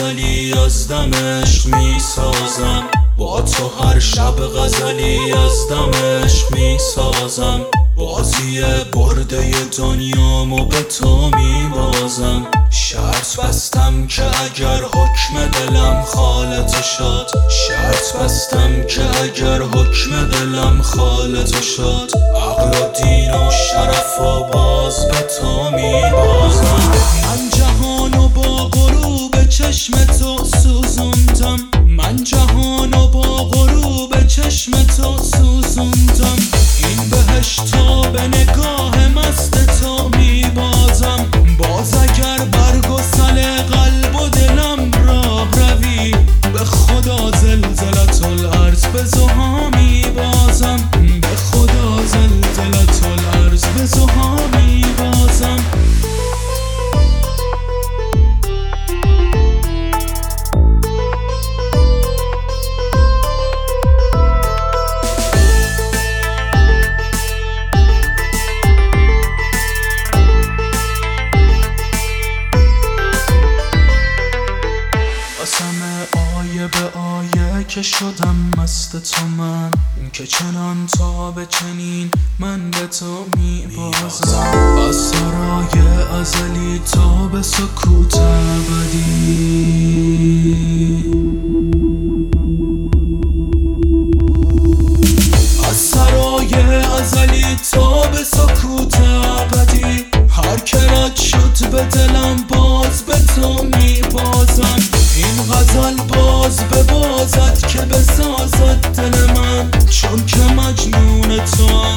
غزلی از دم عشق میسازم، با تو هر شب غزلی از دم عشق میسازم. بازی برده دنیامو به تو میبازم. شرط بستم که اگر حکم دلم خالت شد، شرط بستم که اگر حکم دلم خالت شد، عقل و دین و شرف و باز به تو میبازم. من جهانو با غروب چشم تو سوزوندم، من جهانو با غروب چشم تو سوزوندم. این بهشتو به نگاه مست تو میبازم. باز اگر برگ و سل قلب و دلم راه روی، به خدا زلزلت الارض به زها میبازم. به خدا زلزلت الارض به زها میبازم. قسم آیه به آیه که شدم مست تو من، اون که چنان تا به چنین من به تو میبازم. از سرای ازلی تا به سکوت ابدی، از سرای ازلی تا به سکوت ابدی. هر که رد شد به دلم باز به تو میبازم. این غزل باز به بازد که بسازد دل من، چون که مجنون تو